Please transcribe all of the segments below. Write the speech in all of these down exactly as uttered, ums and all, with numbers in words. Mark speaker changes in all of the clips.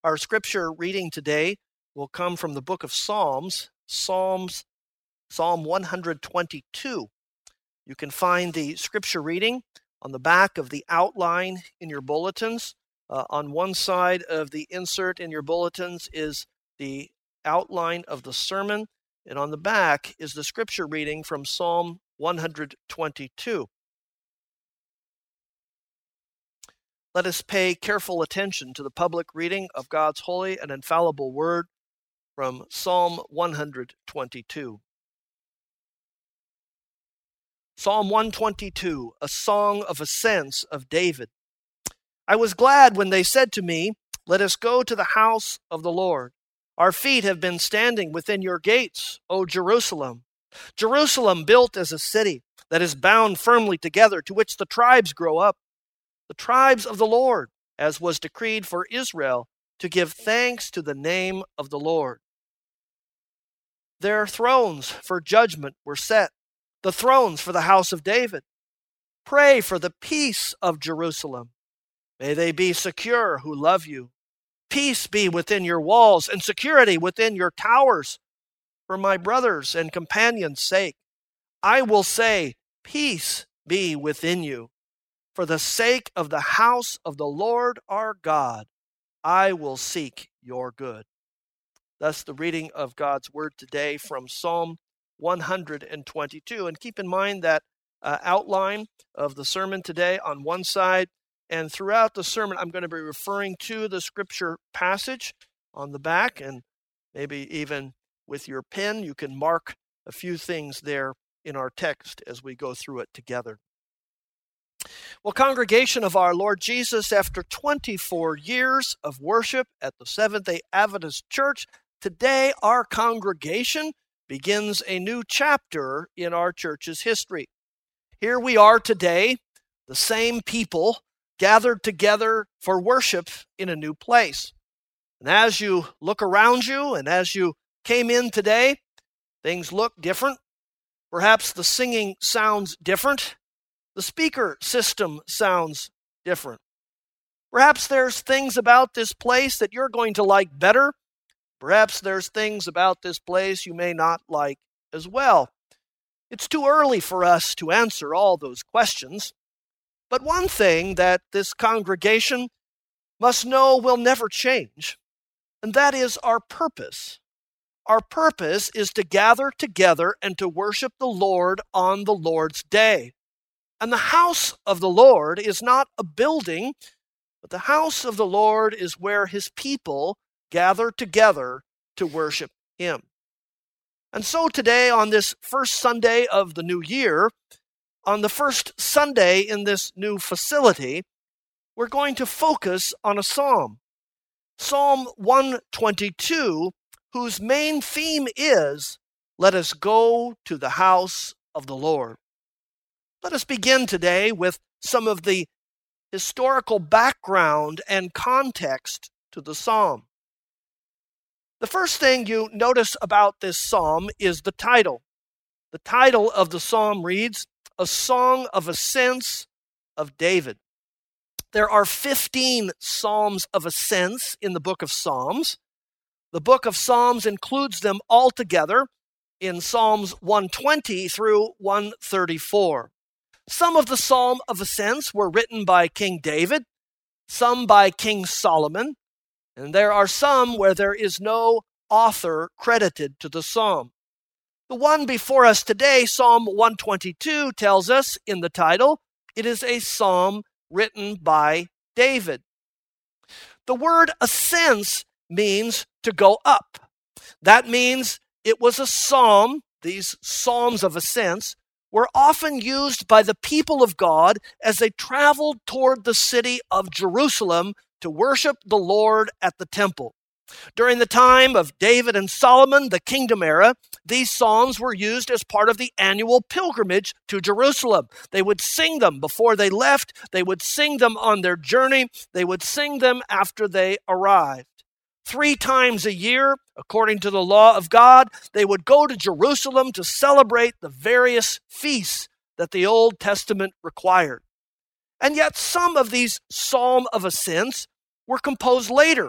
Speaker 1: Our scripture reading today will come from the book of Psalms, Psalms, Psalm one twenty-two. You can find the scripture reading on the back of the outline in your bulletins. Uh, on one side of the insert in your bulletins is the outline of the sermon, and on the back is the scripture reading from Psalm one twenty-two. Let us pay careful attention to the public reading of God's holy and infallible word from Psalm one twenty-two. Psalm one twenty-two, a song of ascents of David. I was glad when they said to me, "Let us go to the house of the Lord." Our feet have been standing within your gates, O Jerusalem. Jerusalem built as a city that is bound firmly together, to which the tribes grow up. The tribes of the Lord, as was decreed for Israel, to give thanks to the name of the Lord. Their thrones for judgment were set, the thrones for the house of David. Pray for the peace of Jerusalem. May they be secure who love you. Peace be within your walls and security within your towers. For my brothers and companions' sake, I will say, peace be within you. For the sake of the house of the Lord our God, I will seek your good. Thus the reading of God's word today from Psalm one twenty-two. And keep in mind that uh, outline of the sermon today on one side, and throughout the sermon I'm going to be referring to the scripture passage on the back, and maybe even with your pen you can mark a few things there in our text as we go through it together. Well, congregation of our Lord Jesus, after twenty-four years of worship at the Seventh-day Adventist Church, today our congregation begins a new chapter in our church's history. Here we are today, the same people gathered together for worship in a new place. And as you look around you and as you came in today, things look different. Perhaps the singing sounds different. The speaker system sounds different. Perhaps there's things about this place that you're going to like better. Perhaps there's things about this place you may not like as well. It's too early for us to answer all those questions. But one thing that this congregation must know will never change, and that is our purpose. Our purpose is to gather together and to worship the Lord on the Lord's day. And the house of the Lord is not a building, but the house of the Lord is where his people gather together to worship him. And so today, on this first Sunday of the new year, on the first Sunday in this new facility, we're going to focus on a psalm. Psalm one twenty-two, whose main theme is, "Let us go to the house of the Lord." Let us begin today with some of the historical background and context to the psalm. The first thing you notice about this psalm is the title. The title of the psalm reads, "A Song of Ascents of David." There are fifteen psalms of ascents in the book of Psalms. The book of Psalms includes them all together in Psalms one twenty through one thirty-four. Some of the Psalm of Ascents were written by King David, some by King Solomon, and there are some where there is no author credited to the psalm. The one before us today, Psalm one twenty-two, tells us in the title, it is a psalm written by David. The word ascents means to go up. That means it was a psalm, these psalms of ascents, were often used by the people of God as they traveled toward the city of Jerusalem to worship the Lord at the temple. During the time of David and Solomon, the kingdom era, these psalms were used as part of the annual pilgrimage to Jerusalem. They would sing them before they left. They would sing them on their journey. They would sing them after they arrived. Three times a year, according to the law of God, they would go to Jerusalem to celebrate the various feasts that the Old Testament required. And yet some of these Psalm of Ascents were composed later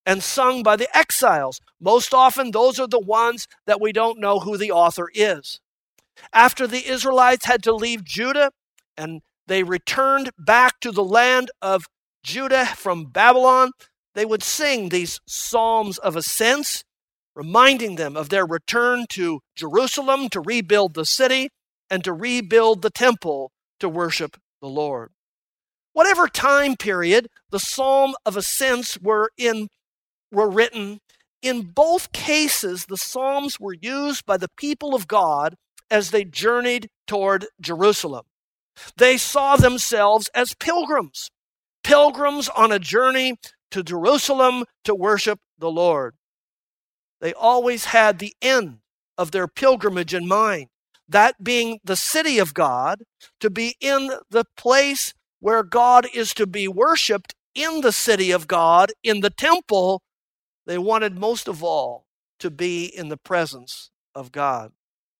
Speaker 1: and sung by the exiles. Most often, those are the ones that we don't know who the author is. After the Israelites had to leave Judah and they returned back to the land of Judah from Babylon, they would sing these psalms of ascents, reminding them of their return to Jerusalem to rebuild the city and to rebuild the temple to worship the Lord. Whatever time period the Psalm of Ascents were in were written, in both cases the psalms were used by the people of God as they journeyed toward Jerusalem. They saw themselves as pilgrims, pilgrims on a journey to Jerusalem to worship the Lord. They always had the end of their pilgrimage in mind, that being the city of God, to be in the place where God is to be worshiped, in the city of God, in the temple. They wanted most of all to be in the presence of God.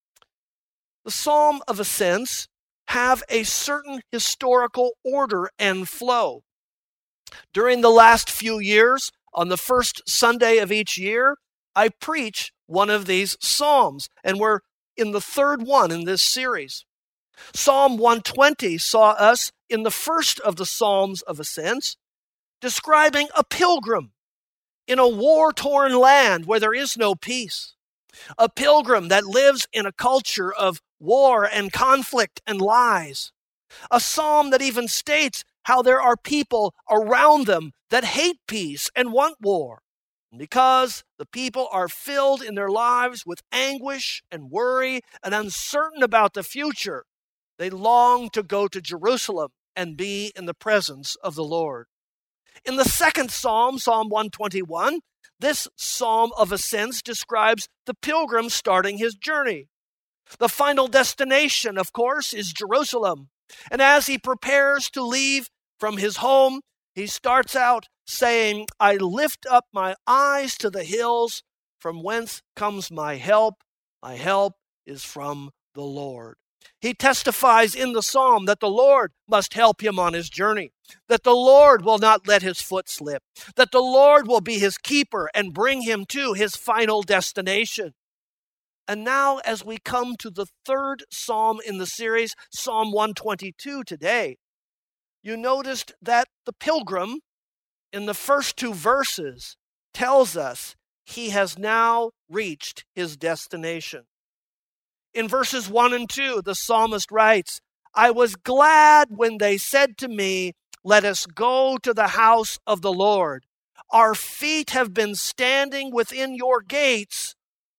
Speaker 1: The Psalm of Ascents have a certain historical order and flow. During the last few years, on the first Sunday of each year, I preach one of these psalms, and we're in the third one in this series. Psalm one twenty saw us in the first of the Psalms of Ascents, describing a pilgrim in a war-torn land where there is no peace. A pilgrim that lives in a culture of war and conflict and lies. A psalm that even states how there are people around them that hate peace and want war. Because the people are filled in their lives with anguish and worry and uncertain about the future, they long to go to Jerusalem and be in the presence of the Lord. In the second psalm, Psalm one twenty-one, this psalm of ascents describes the pilgrim starting his journey. The final destination, of course, is Jerusalem. And as he prepares to leave from his home, he starts out saying, I lift up my eyes to the hills, from whence comes my help. My help is from the Lord. He testifies in the psalm that the Lord must help him on his journey, that the Lord will not let his foot slip, that the Lord will be his keeper and bring him to his final destination. And now, as we come to the third psalm in the series, Psalm one twenty-two today, you noticed that the pilgrim in the first two verses tells us he has now reached his destination. In verses one and two, the psalmist writes, I was glad when they said to me, let us go to the house of the Lord. Our feet have been standing within your gates,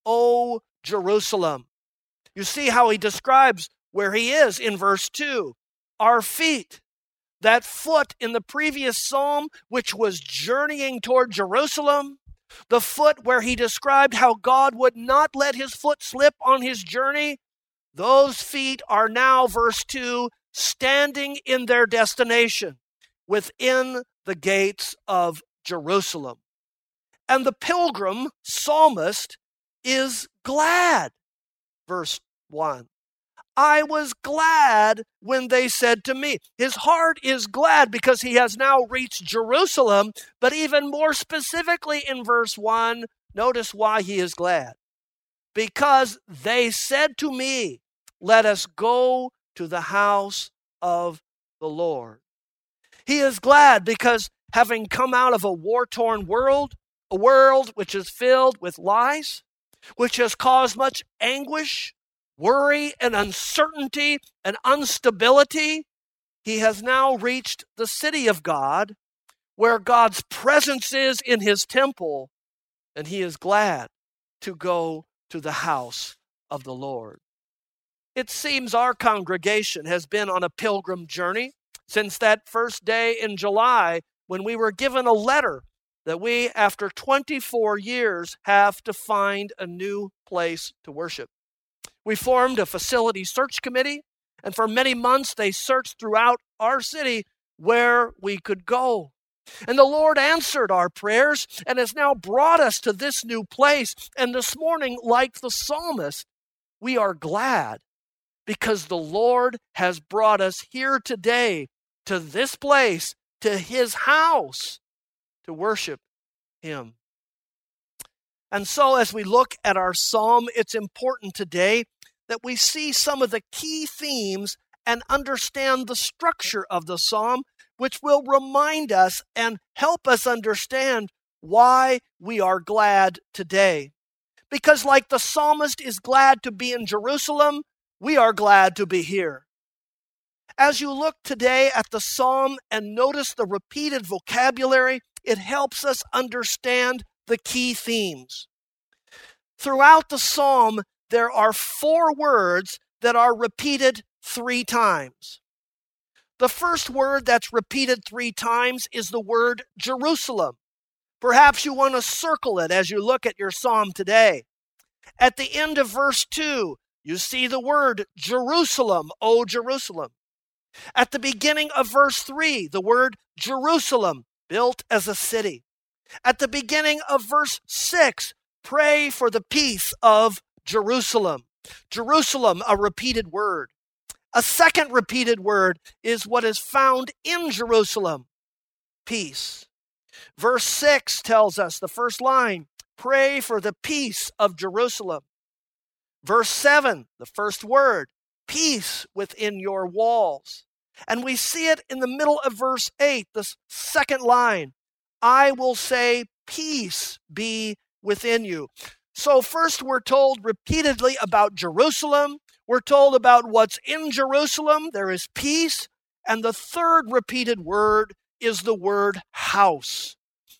Speaker 1: O Jerusalem. You see how he describes where he is in verse two. Our feet, that foot in the previous psalm, which was journeying toward Jerusalem, the foot where he described how God would not let his foot slip on his journey, those feet are now, verse two, standing in their destination within the gates of Jerusalem. And the pilgrim psalmist is glad. Verse one. I was glad when they said to me. His heart is glad because he has now reached Jerusalem, but even more specifically in verse one, notice why he is glad. Because they said to me, let us go to the house of the Lord. He is glad because having come out of a war-torn world, a world which is filled with lies, which has caused much anguish, worry, and uncertainty and instability, he has now reached the city of God, where God's presence is in his temple, and he is glad to go to the house of the Lord. It seems our congregation has been on a pilgrim journey since that first day in July when we were given a letter that we, after twenty-four years, have to find a new place to worship. We formed a facility search committee, and for many months they searched throughout our city where we could go. And the Lord answered our prayers and has now brought us to this new place. And this morning, like the psalmist, we are glad because the Lord has brought us here today to this place, to his house, to worship him. And so as we look at our psalm, it's important today that we see some of the key themes and understand the structure of the psalm, which will remind us and help us understand why we are glad today. Because like the psalmist is glad to be in Jerusalem, we are glad to be here. As you look today at the psalm and notice the repeated vocabulary, it helps us understand the key themes. Throughout the psalm, there are four words that are repeated three times. The first word that's repeated three times is the word Jerusalem. Perhaps you want to circle it as you look at your psalm today. At the end of verse two, you see the word Jerusalem, O Jerusalem. At the beginning of verse three, the word Jerusalem, built as a city. At the beginning of verse six, pray for the peace of Jerusalem. Jerusalem, a repeated word. A second repeated word is what is found in Jerusalem, peace. Verse six tells us, the first line, pray for the peace of Jerusalem. Verse seven, the first word, peace within your walls. And we see it in the middle of verse eight, the second line, I will say, peace be within you. So first we're told repeatedly about Jerusalem. We're told about what's in Jerusalem. There is peace. And the third repeated word is the word house.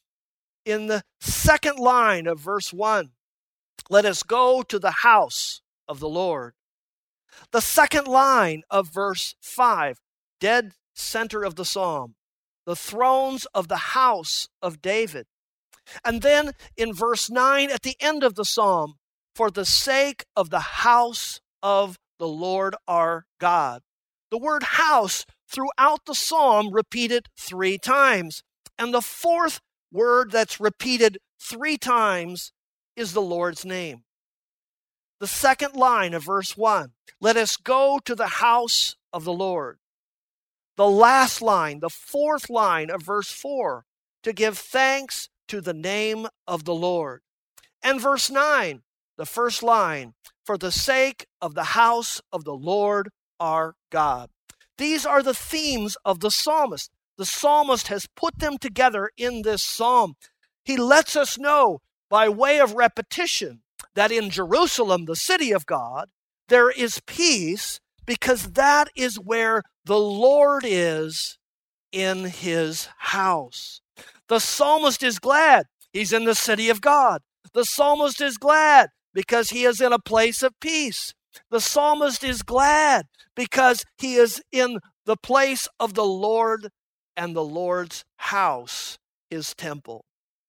Speaker 1: In the second line of verse one, let us go to the house of the Lord. The second line of verse five, dead center of the psalm, the thrones of the house of David. And then in verse nine, at the end of the psalm, for the sake of the house of the Lord our God. The word house throughout the psalm repeated three times. And the fourth word that's repeated three times is the Lord's name. The second line of verse one, let us go to the house of the Lord. The last line, the fourth line of verse four, to give thanks to the name of the Lord. And verse nine, the first line, for the sake of the house of the Lord our God. These are the themes of the psalmist. The psalmist has put them together in this psalm. He lets us know by way of repetition that in Jerusalem, the city of God, there is peace because that is where the Lord is in his house. The psalmist is glad he's in the city of God. The psalmist is glad because he is in a place of peace. The psalmist is glad because he is in the place of the Lord and the Lord's house, his temple.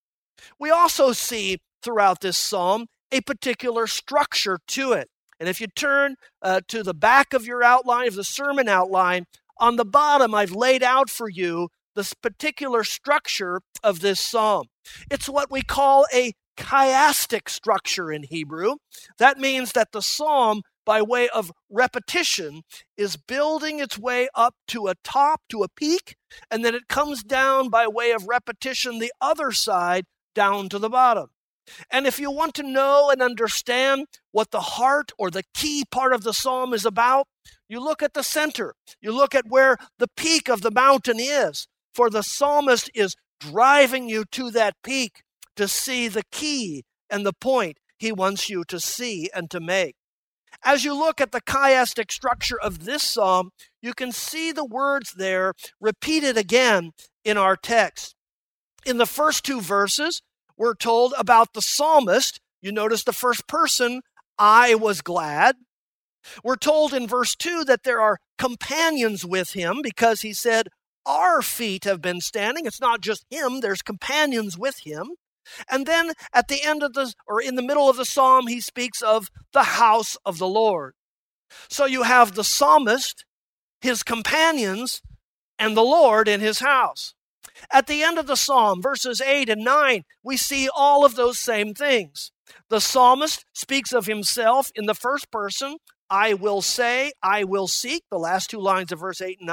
Speaker 1: We also see throughout this psalm a particular structure to it. And if you turn uh, to the back of your outline, of the sermon outline, on the bottom I've laid out for you this particular structure of this psalm. It's what we call a chiastic structure in Hebrew. That means that the psalm, by way of repetition, is building its way up to a top, to a peak, and then it comes down by way of repetition the other side down to the bottom. And if you want to know and understand what the heart or the key part of the psalm is about, you look at the center. You look at where the peak of the mountain is, for the psalmist is driving you to that peak to see the key and the point he wants you to see and to make. As you look at the chiastic structure of this psalm, you can see the words there repeated again in our text. In the first two verses, we're told about the psalmist. You notice the first person, I was glad. We're told in verse two that there are companions with him because he said, our feet have been standing. It's not just him, there's companions with him. And then at the end of the, or in the middle of the psalm, he speaks of the house of the Lord. So you have the psalmist, his companions, and the Lord in his house. At the end of the psalm, verses eight and nine, we see all of those same things. The psalmist speaks of himself in the first person, I will say, I will seek, the last two lines of verse eight and nine.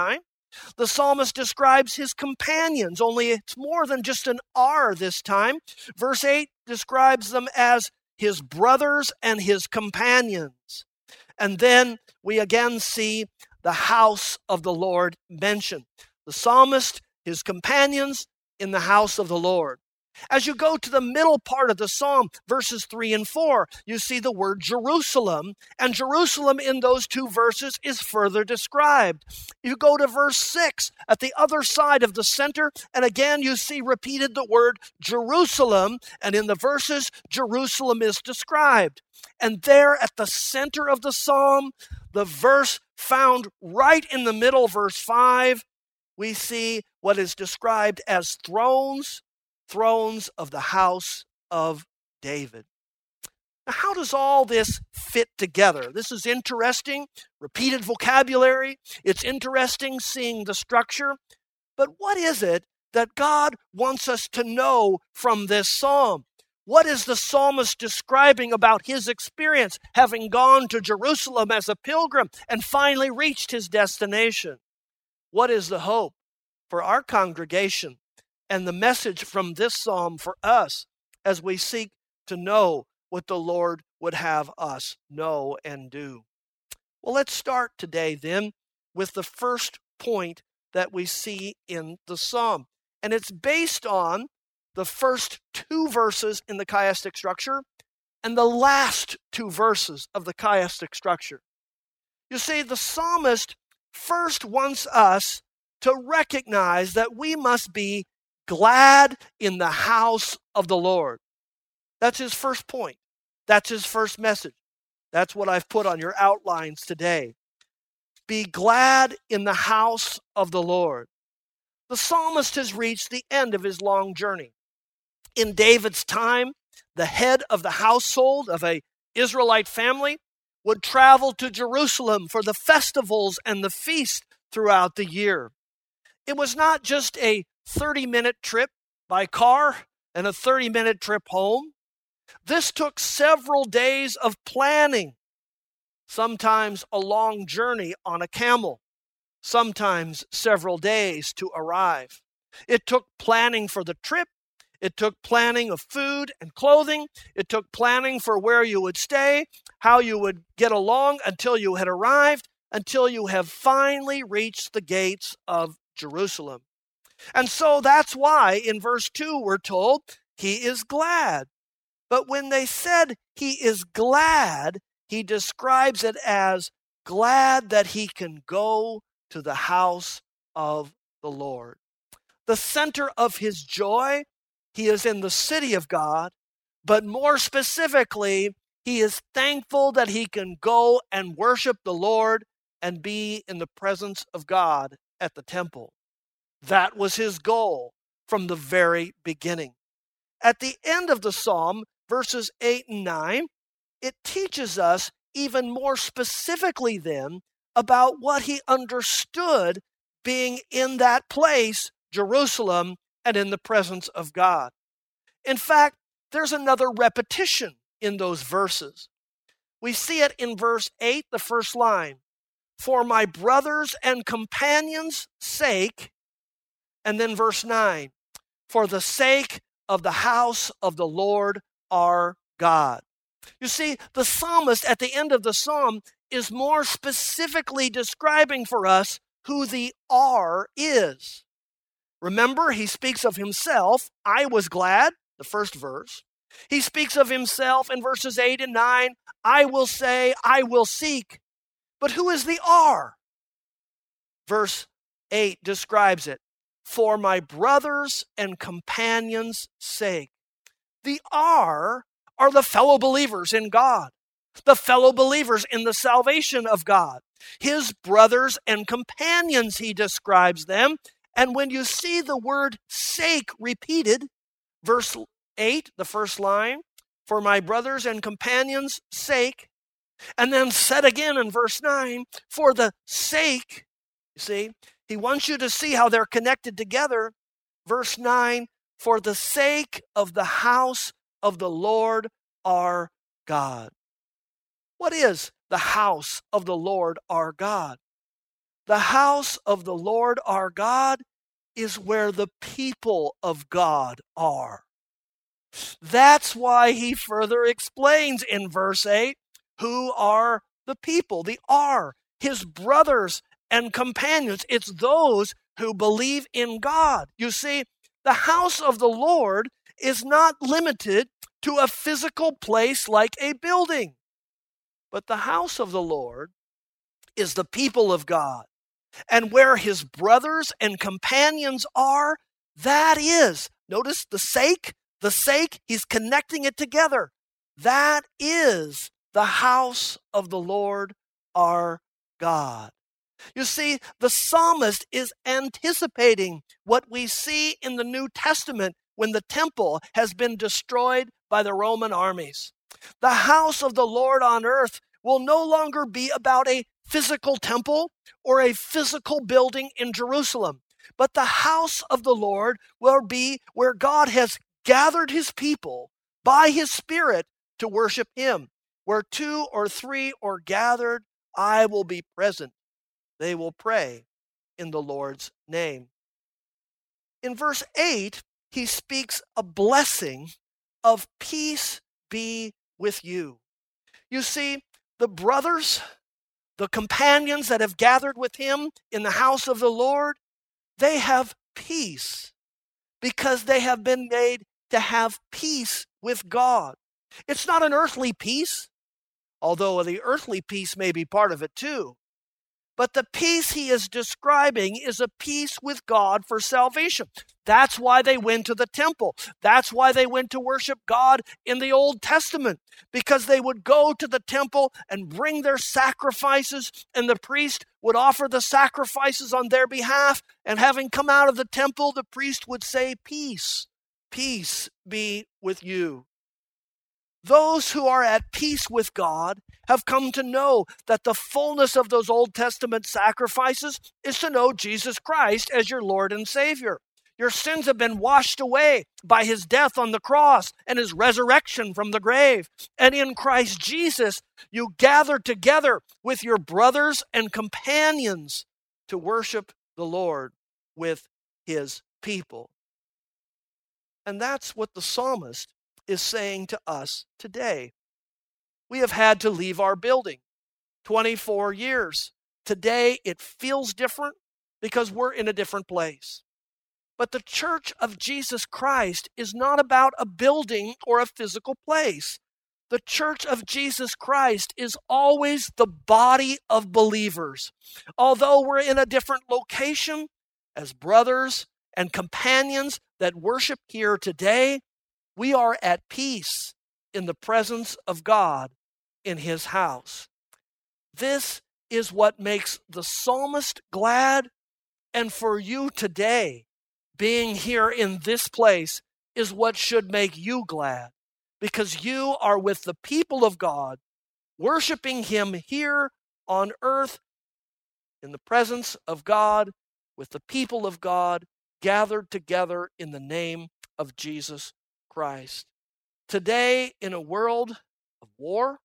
Speaker 1: The psalmist describes his companions, only it's more than just an R this time. Verse eight describes them as his brothers and his companions. And then we again see the house of the Lord mentioned. The psalmist, his companions in the house of the Lord. As you go to the middle part of the psalm, verses three and four, you see the word Jerusalem, and Jerusalem in those two verses is further described. You go to verse six, at the other side of the center, and again you see repeated the word Jerusalem, and in the verses, Jerusalem is described. And there at the center of the psalm, the verse found right in the middle, verse five, we see what is described as thrones, thrones of the house of David. Now, how does all this fit together? This is interesting, repeated vocabulary. It's interesting seeing the structure. But what is it that God wants us to know from this psalm? What is the psalmist describing about his experience, having gone to Jerusalem as a pilgrim and finally reached his destination? What is the hope for our congregation and the message from this psalm for us as we seek to know what the Lord would have us know and do? Well, let's start today then with the first point that we see in the psalm. And it's based on the first two verses in the chiastic structure and the last two verses of the chiastic structure. You see, the psalmist first wants us to recognize that we must be glad in the house of the Lord. That's his first point. That's his first message. That's what I've put on your outlines today. Be glad in the house of the Lord. The psalmist has reached the end of his long journey. In David's time, the head of the household of an Israelite family would travel to Jerusalem for the festivals and the feast throughout the year. It was not just a thirty-minute trip by car and a thirty-minute trip home. This took several days of planning, sometimes a long journey on a camel, sometimes several days to arrive. It took planning for the trip. It took planning of food and clothing. It took planning for where you would stay, how you would get along until you had arrived, until you have finally reached the gates of Jerusalem. And so that's why in verse two we're told he is glad. But when they said he is glad, he describes it as glad that he can go to the house of the Lord. The center of his joy, he is in the city of God, but more specifically, he is thankful that he can go and worship the Lord and be in the presence of God at the temple. That was his goal from the very beginning. At the end of the psalm, verses eight and nine, it teaches us even more specifically then about what he understood being in that place, Jerusalem, and in the presence of God. In fact, there's another repetition in those verses. We see it in verse eight, the first line. For my brothers and companions' sake, and then verse nine, for the sake of the house of the Lord our God. You see, the psalmist at the end of the psalm is more specifically describing for us who the R is. Remember, he speaks of himself, I was glad, the first verse. He speaks of himself in verses eight and nine, I will say, I will seek. But who is the R? Verse eight describes it. For my brothers and companions' sake. The R are the fellow believers in God, the fellow believers in the salvation of God. His brothers and companions, he describes them. And when you see the word sake repeated, verse eight, the first line, for my brothers and companions' sake, and then said again in verse nine, for the sake, you see, he wants you to see how they're connected together. Verse nine, for the sake of the house of the Lord our God. What is the house of the Lord our God? The house of the Lord our God is where the people of God are. That's why he further explains in verse eight who are the people, the are, his brothers and companions. It's those who believe in God. You see, the house of the Lord is not limited to a physical place like a building, but the house of the Lord is the people of God. And where his brothers and companions are, that is, notice the sake, the sake, he's connecting it together. That is the house of the Lord our God. You see, the psalmist is anticipating what we see in the New Testament when the temple has been destroyed by the Roman armies. The house of the Lord on earth will no longer be about a physical temple or a physical building in Jerusalem, but the house of the Lord will be where God has gathered his people by his Spirit to worship him. Where two or three are gathered, I will be present. They will pray in the Lord's name. In verse eight, he speaks a blessing of peace be with you. You see, the brothers, the companions that have gathered with him in the house of the Lord, they have peace because they have been made to have peace with God. It's not an earthly peace, although the earthly peace may be part of it too. But the peace he is describing is a peace with God for salvation. That's why they went to the temple. That's why they went to worship God in the Old Testament, because they would go to the temple and bring their sacrifices, and the priest would offer the sacrifices on their behalf. And having come out of the temple, the priest would say, "Peace, peace be with you." Those who are at peace with God have come to know that the fullness of those Old Testament sacrifices is to know Jesus Christ as your Lord and Savior. Your sins have been washed away by his death on the cross and his resurrection from the grave. And in Christ Jesus, you gather together with your brothers and companions to worship the Lord with his people. And that's what the psalmist is saying to us today. We have had to leave our building twenty-four years. Today it feels different because we're in a different place. But the Church of Jesus Christ is not about a building or a physical place. The Church of Jesus Christ is always the body of believers. Although we're in a different location as brothers and companions that worship here today, we are at peace in the presence of God in his house. This is what makes the psalmist glad, and for you today, being here in this place is what should make you glad, because you are with the people of God, worshiping him here on earth in the presence of God, with the people of God gathered together in the name of Jesus Christ. Today, in a world of war,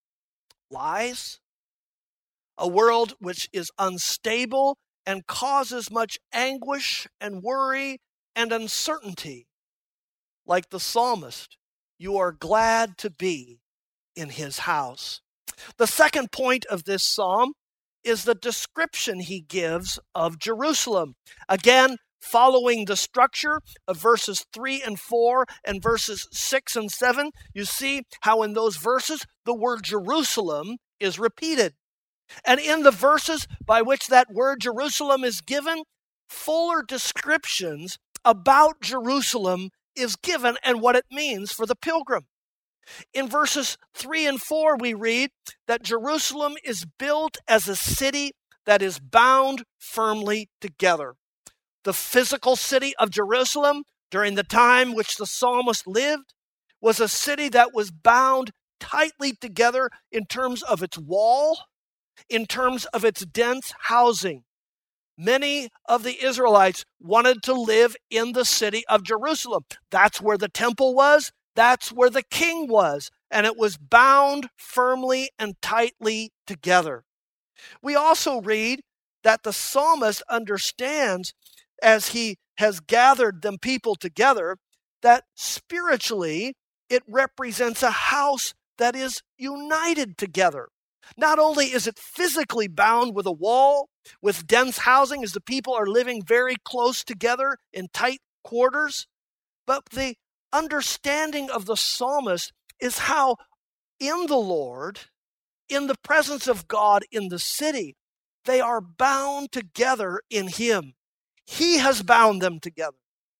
Speaker 1: lies, a world which is unstable and causes much anguish and worry and uncertainty, like the psalmist, you are glad to be in his house. The second point of this psalm is the description he gives of Jerusalem. Again, following the structure of verses three and four and verses six and seven, you see how in those verses the word Jerusalem is repeated. And in the verses by which that word Jerusalem is given, fuller descriptions about Jerusalem is given and what it means for the pilgrim. In verses three and four, we read that Jerusalem is built as a city that is bound firmly together. The physical city of Jerusalem during the time which the psalmist lived was a city that was bound tightly together in terms of its wall, in terms of its dense housing. Many of the Israelites wanted to live in the city of Jerusalem. That's where the temple was. That's where the king was. And it was bound firmly and tightly together. We also read that the psalmist understands as he has gathered them people together, that spiritually it represents a house that is united together. Not only is it physically bound with a wall, with dense housing as the people are living very close together in tight quarters, but the understanding of the psalmist is how in the Lord, in the presence of God in the city, they are bound together in Him. He has bound them together.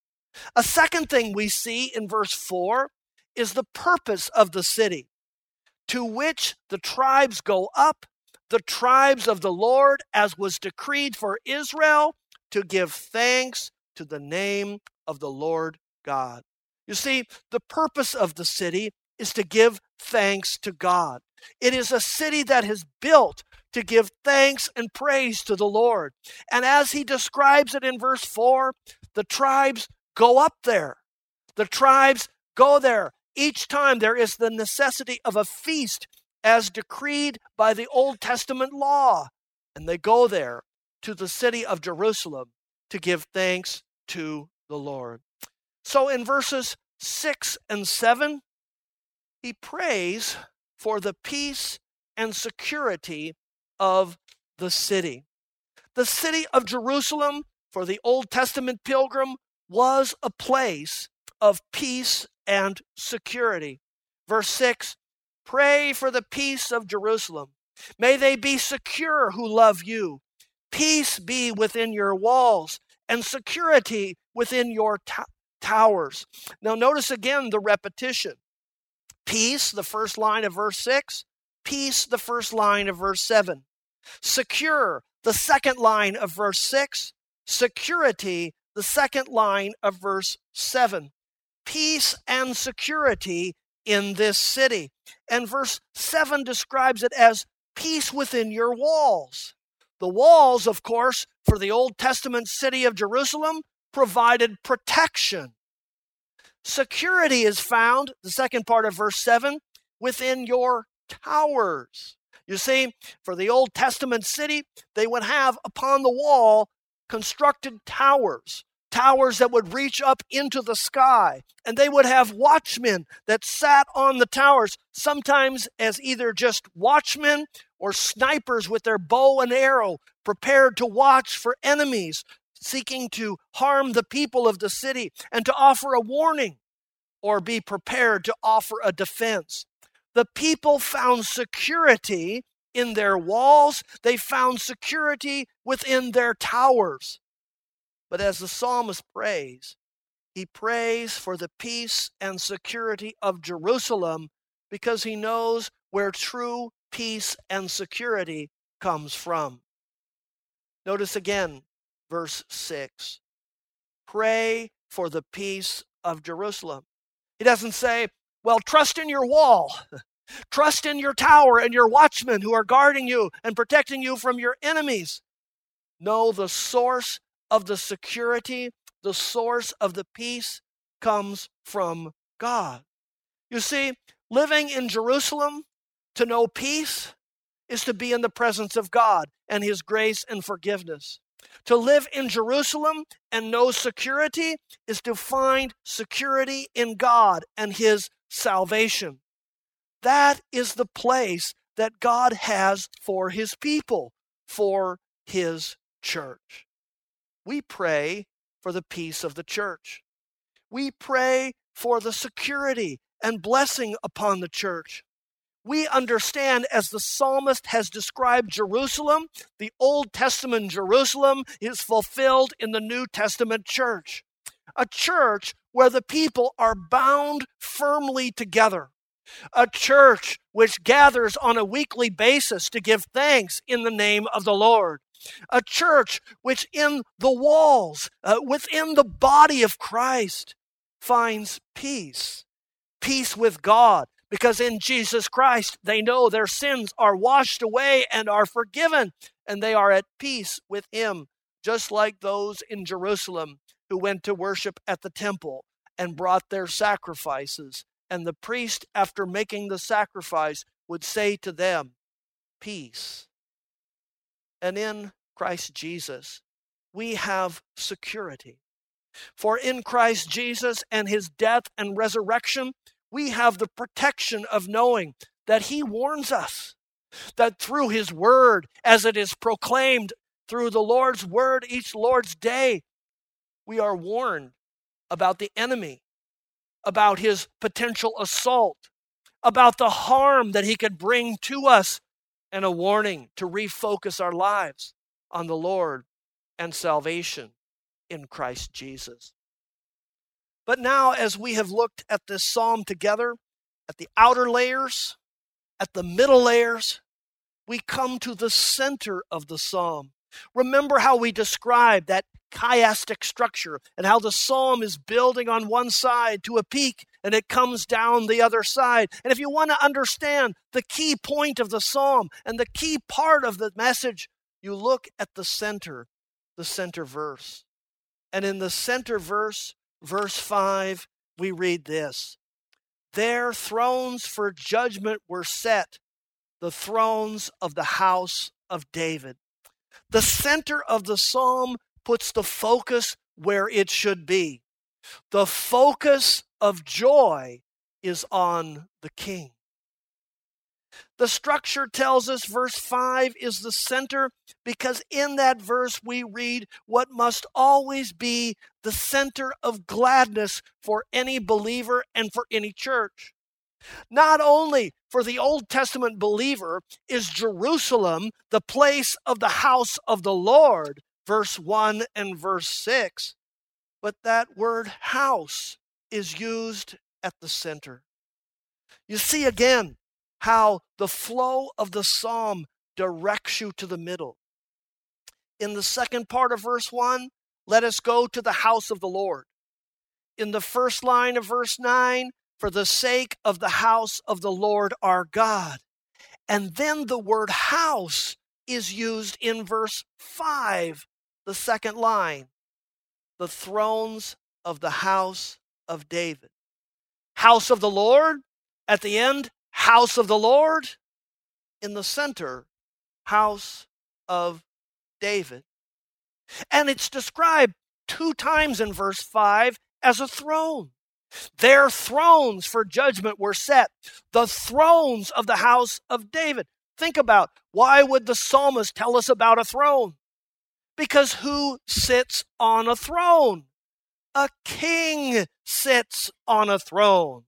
Speaker 1: A second thing we see in verse four is the purpose of the city, to which the tribes go up, the tribes of the Lord, as was decreed for Israel, to give thanks to the name of the Lord God. You see, the purpose of the city is to give thanks to God. It is a city that is built to give thanks and praise to the Lord. And as he describes it in verse four, the tribes go up there. The tribes go there. Each time there is the necessity of a feast as decreed by the Old Testament law. And they go there to the city of Jerusalem to give thanks to the Lord. So in verses six and seven, he prays for the peace and security of the city. The city of Jerusalem, for the Old Testament pilgrim, was a place of peace and security. Verse six, pray for the peace of Jerusalem. May they be secure who love you. Peace be within your walls and security within your t- towers. Now notice again the repetition. Peace, the first line of verse six. Peace, the first line of verse seven. Secure, the second line of verse six. Security, the second line of verse seven. Peace and security in this city. And verse seven describes it as peace within your walls. The walls, of course, for the Old Testament city of Jerusalem provided protection. Security is found, the second part of verse seven, within your towers. You see, for the Old Testament city, they would have upon the wall constructed towers, towers that would reach up into the sky, and they would have watchmen that sat on the towers, sometimes as either just watchmen or snipers with their bow and arrow, prepared to watch for enemies seeking to harm the people of the city and to offer a warning or be prepared to offer a defense. The people found security in their walls. They found security within their towers. But as the psalmist prays, he prays for the peace and security of Jerusalem because he knows where true peace and security comes from. Notice again, verse six. Pray for the peace of Jerusalem. He doesn't say, well, trust in your wall. Trust in your tower and your watchmen who are guarding you and protecting you from your enemies. No, the source of the security, the source of the peace comes from God. You see, living in Jerusalem to know peace is to be in the presence of God and His grace and forgiveness. To live in Jerusalem and know security is to find security in God and His salvation. That is the place that God has for His people, for His church. We pray for the peace of the church. We pray for the security and blessing upon the church. We understand, as the psalmist has described Jerusalem, the Old Testament Jerusalem is fulfilled in the New Testament church. A church where the people are bound firmly together. A church which gathers on a weekly basis to give thanks in the name of the Lord. A church which in the walls, uh, within the body of Christ, finds peace. Peace with God. Because in Jesus Christ, they know their sins are washed away and are forgiven, and they are at peace with Him, just like those in Jerusalem who went to worship at the temple and brought their sacrifices. And the priest, after making the sacrifice, would say to them, peace. And in Christ Jesus, we have security. For in Christ Jesus and his death and resurrection, we have the protection of knowing that he warns us, that through his word, as it is proclaimed through the Lord's word each Lord's day, we are warned about the enemy, about his potential assault, about the harm that he could bring to us, and a warning to refocus our lives on the Lord and salvation in Christ Jesus. But now, as we have looked at this psalm together, at the outer layers, at the middle layers, we come to the center of the psalm. Remember how we described that chiastic structure and how the psalm is building on one side to a peak and it comes down the other side. And if you want to understand the key point of the psalm and the key part of the message, you look at the center, the center verse. And in the center verse, verse five, we read this: "Their thrones for judgment were set, the thrones of the house of David." The center of the psalm puts the focus where it should be. The focus of joy is on the king. The structure tells us verse five is the center because in that verse we read what must always be the center of gladness for any believer and for any church. Not only for the Old Testament believer is Jerusalem the place of the house of the Lord, verse one and verse six, but that word house is used at the center. You see again how the flow of the psalm directs you to the middle. In the second part of verse one, let us go to the house of the Lord. In the first line of verse nine, for the sake of the house of the Lord our God. And then the word house is used in verse five, the second line, the thrones of the house of David. House of the Lord, at the end, house of the Lord, in the center, house of David. And it's described two times in verse five as a throne. Their thrones for judgment were set, the thrones of the house of David. Think about, why would the psalmist tell us about a throne? Because who sits on a throne? A king sits on a throne.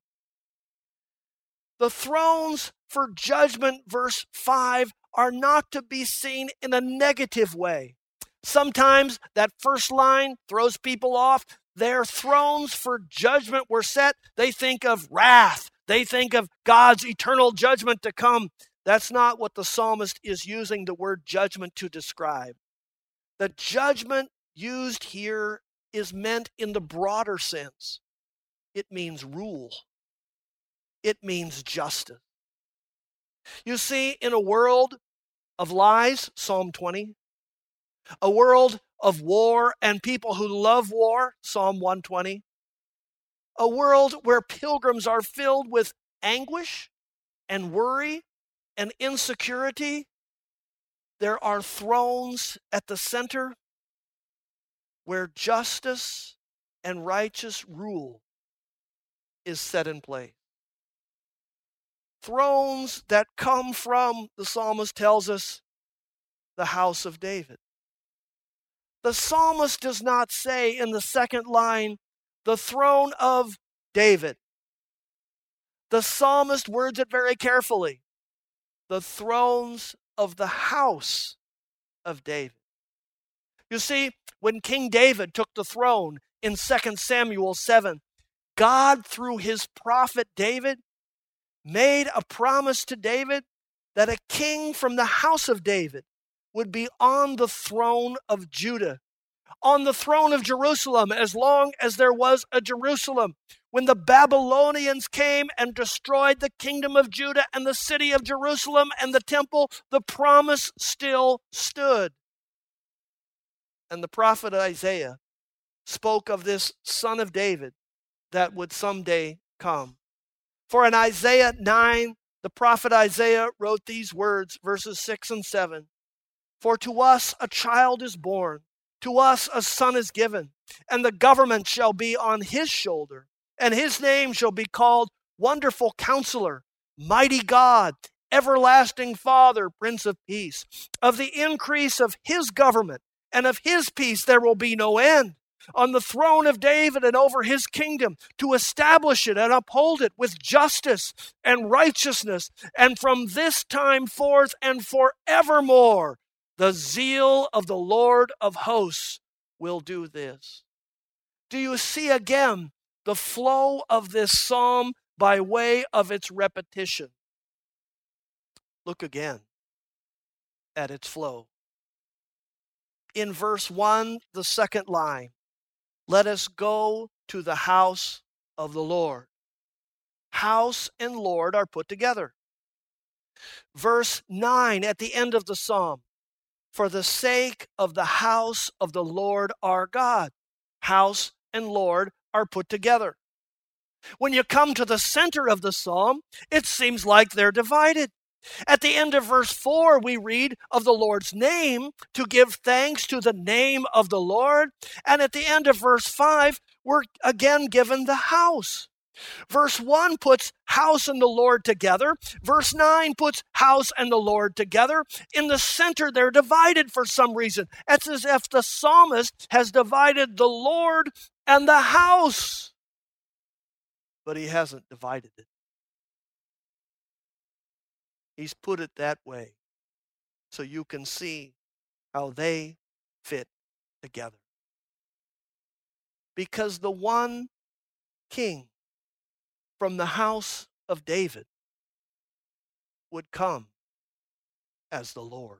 Speaker 1: The thrones for judgment, verse five, are not to be seen in a negative way. Sometimes that first line throws people off. Their thrones for judgment were set. They think of wrath. They think of God's eternal judgment to come. That's not what the psalmist is using the word judgment to describe. The judgment used here is meant in the broader sense. It means rule. It means justice. You see, in a world of lies, Psalm twenty, a world of war and people who love war, Psalm one twenty, a world where pilgrims are filled with anguish and worry and insecurity, there are thrones at the center where justice and righteous rule is set in place. Thrones that come from, the psalmist tells us, the house of David. The psalmist does not say in the second line, the throne of David. The psalmist words it very carefully. The thrones of the house of David. You see, when King David took the throne in Second Samuel seven, God, through his prophet David, made a promise to David that a king from the house of David would be on the throne of Judah, on the throne of Jerusalem, as long as there was a Jerusalem. When the Babylonians came and destroyed the kingdom of Judah and the city of Jerusalem and the temple, the promise still stood. And the prophet Isaiah spoke of this son of David that would someday come. For in Isaiah nine, the prophet Isaiah wrote these words, verses six and seven. For to us a child is born, to us a son is given, and the government shall be on his shoulder, and his name shall be called Wonderful Counselor, Mighty God, Everlasting Father, Prince of Peace. Of the increase of his government and of his peace there will be no end, on the throne of David and over his kingdom, to establish it and uphold it with justice and righteousness, and from this time forth and forevermore. The zeal of the Lord of hosts will do this. Do you see again the flow of this psalm by way of its repetition? Look again at its flow. In verse one, the second line, let us go to the house of the Lord. House and Lord are put together. Verse nine at the end of the psalm, for the sake of the house of the Lord our God. House and Lord are put together. When you come to the center of the psalm, it seems like they're divided. At the end of verse four, we read of the Lord's name, to give thanks to the name of the Lord. And at the end of verse five, we're again given the house. Verse one puts house and the Lord together. Verse nine puts house and the Lord together. In the center, they're divided for some reason. It's as if the psalmist has divided the Lord and the house. But he hasn't divided it. He's put it that way so you can see how they fit together. Because the one king from the house of David would come as the Lord.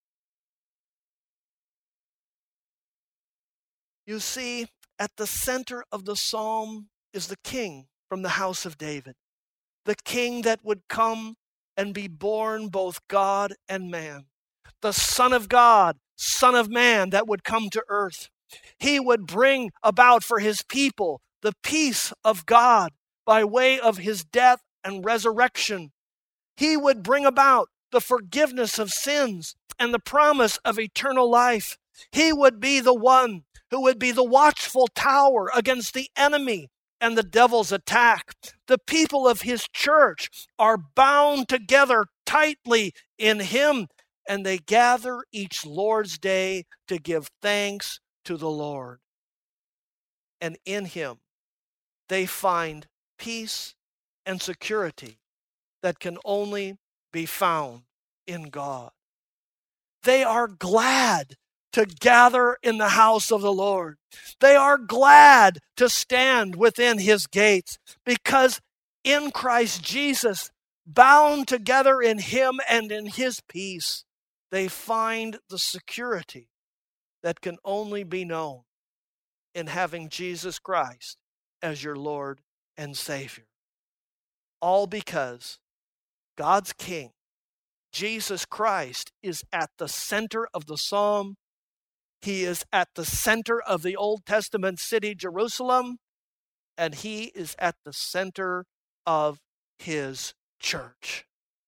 Speaker 1: You see, at the center of the psalm is the king from the house of David, the king that would come and be born both God and man, the Son of God, Son of Man that would come to earth. He would bring about for his people the peace of God by way of his death and resurrection. He would bring about the forgiveness of sins and the promise of eternal life. He would be the one who would be the watchful tower against the enemy and the devil's attack. The people of his church are bound together tightly in him, and they gather each Lord's Day to give thanks to the Lord. And in him, they find peace and security that can only be found in God. They are glad to gather in the house of the Lord. They are glad to stand within his gates, because in Christ Jesus, bound together in him and in his peace, they find the security that can only be known in having Jesus Christ as your Lord and Savior. All because God's King, Jesus Christ, is at the center of the psalm. He is at the center of the Old Testament city, Jerusalem, and he is at the center of his church.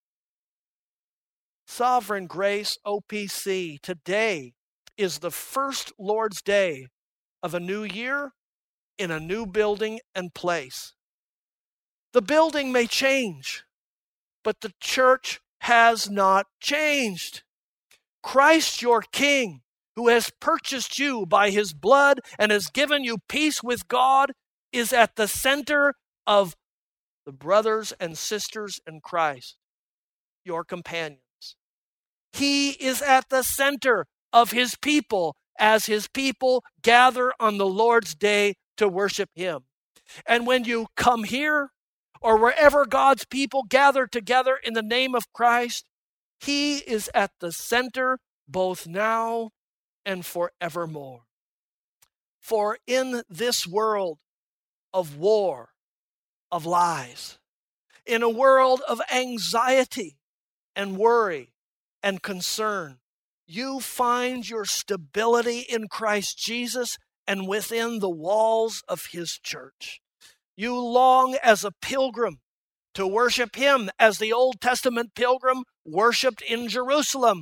Speaker 1: Sovereign Grace O P C, today is the first Lord's Day of a new year in a new building and place. The building may change, but the church has not changed. Christ, your King, who has purchased you by his blood and has given you peace with God, is at the center of the brothers and sisters in Christ, your companions. He is at the center of his people as his people gather on the Lord's Day to worship him. And when you come here, or wherever God's people gather together in the name of Christ, he is at the center both now and forevermore. For in this world of war, of lies, in a world of anxiety and worry and concern, you find your stability in Christ Jesus and within the walls of his church. You long as a pilgrim to worship him as the Old Testament pilgrim worshiped in Jerusalem.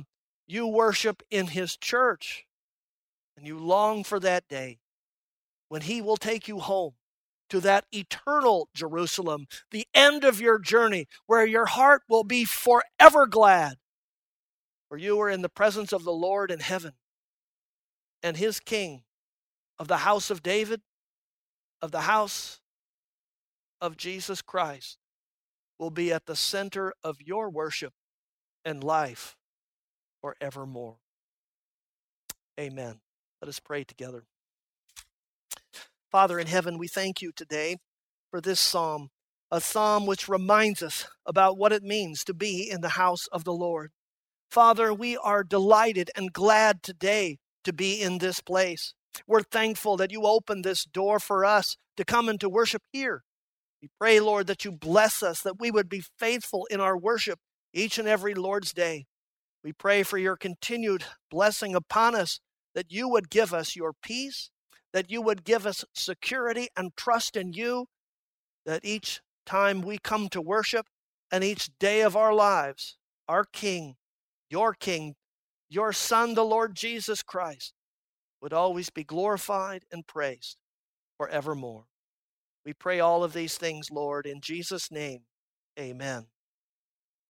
Speaker 1: You worship in his church, and you long for that day when he will take you home to that eternal Jerusalem, the end of your journey, where your heart will be forever glad, where you are in the presence of the Lord in heaven, and his King of the house of David, of the house of Jesus Christ, will be at the center of your worship and life forevermore. Amen. Let us pray together. Father in heaven, we thank you today for this psalm, a psalm which reminds us about what it means to be in the house of the Lord. Father, we are delighted and glad today to be in this place. We're thankful that you opened this door for us to come and to worship here. We pray, Lord, that you bless us, that we would be faithful in our worship each and every Lord's day. We pray for your continued blessing upon us, that you would give us your peace, that you would give us security and trust in you, that each time we come to worship and each day of our lives, our King, your King, your Son, the Lord Jesus Christ, would always be glorified and praised forevermore. We pray all of these things, Lord, in Jesus' name. Amen.